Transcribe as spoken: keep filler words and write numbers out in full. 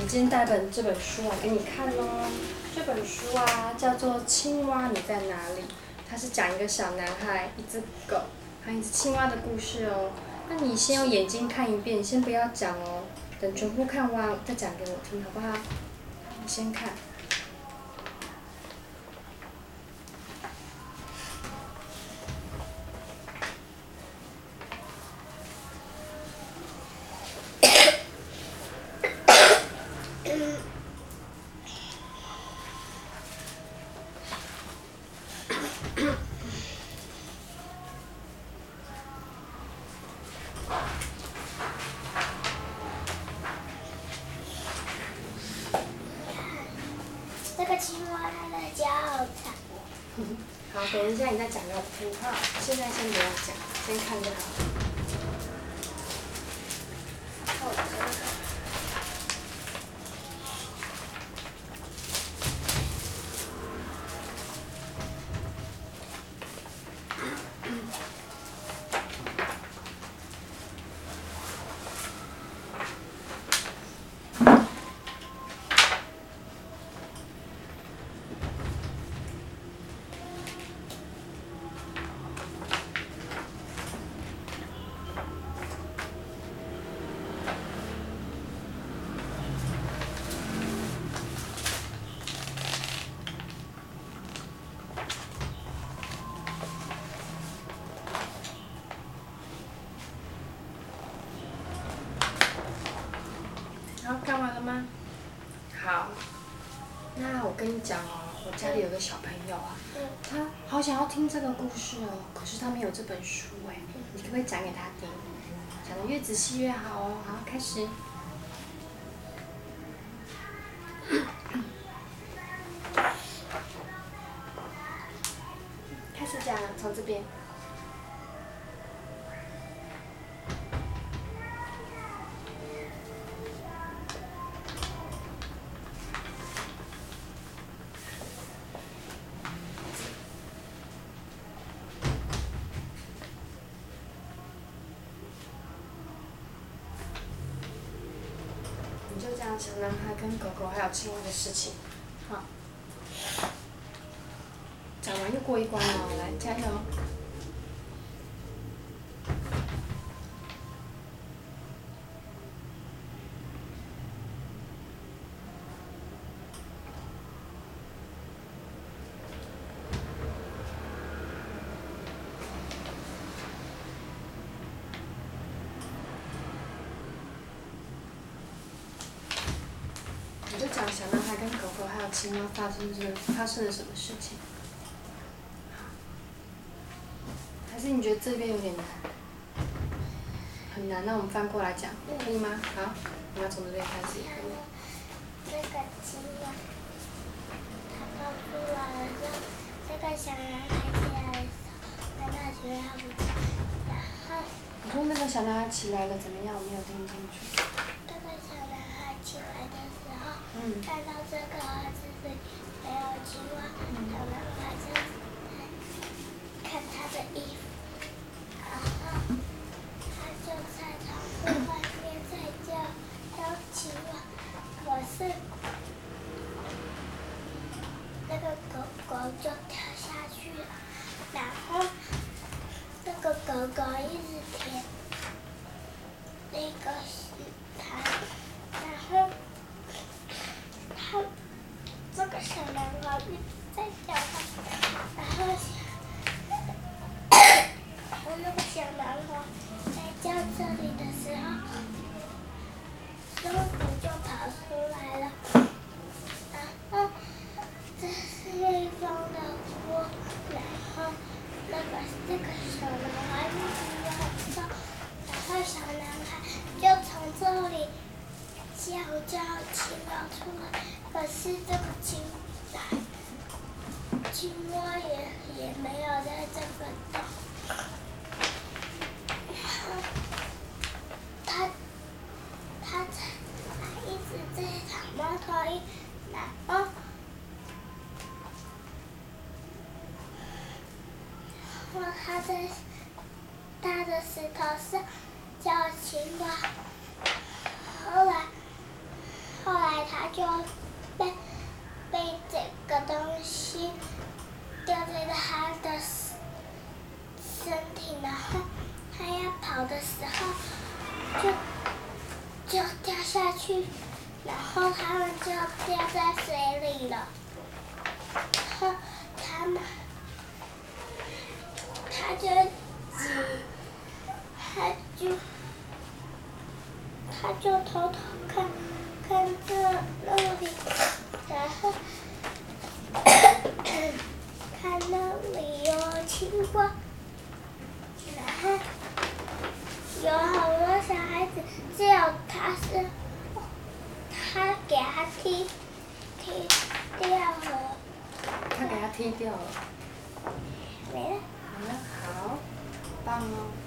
我今天带本这本书来给你看哦。这本书啊叫做《青蛙你在哪里》，它是讲一个小男孩、一只狗还有一只青蛙的故事哦。那你先用眼睛看一遍，先不要讲哦，等全部看完再讲给我听，好不好？你先看。 这个青蛙它的脚好长。 好，等一下你再讲给我听哈。现在先不要讲，先看就好了。哦，这个。好，看完了吗？好，那我跟你讲哦，我家里有个小朋友啊，他好想要听这个故事哦，可是他没有这本书哎，你可不可以讲给他听？讲得越仔细越好哦。好，开始。开始讲，从这边。你就讲小男孩跟狗狗还有青蛙的事情，好。讲完又过一关了，来加油！你就讲小男孩跟狗狗还有青蛙发生了发生了什么事情？还是你觉得这边有点难？很难，那我们翻过来讲，可以吗？好，我们要从这边开始。 这个青蛙，它跑出来了，让这个小男孩起来的时候，妈妈觉得他不在，然后。 你说那个小男孩起来了怎么样？我没有听清楚。 这个小男孩起来的时候， 嗯、 看到这个盒子里没有青蛙，小男孩就看他的衣服，然后他就在窗户外面在叫叫青蛙，可是那个狗狗就跳下去了，然后那个狗狗一直舔那个石滩，然后他这个小男孩一直在叫他，然后然后那个小男孩在叫这里的时候，松鼠就跑出来了，然后这是蜜蜂的窝，然后那个这个小男孩一直要走，然后小男孩就从这里叫叫青蛙出来，可是这个青青蛙也也没有在这个洞，他他他一直在找猫头鹰，然后然后他在大的石头上叫青蛙，后来后来他就被被这个东西掉在他的身体，然后他要跑的时候就就掉下去，然后他们就掉在水里了。然后他们他就他就他就偷偷看看这那里，然后看那里有青蛙，然后有好多小孩子，只有他是他给他踢踢掉了。 他给他踢掉了。 没了。 好了，好，棒哦。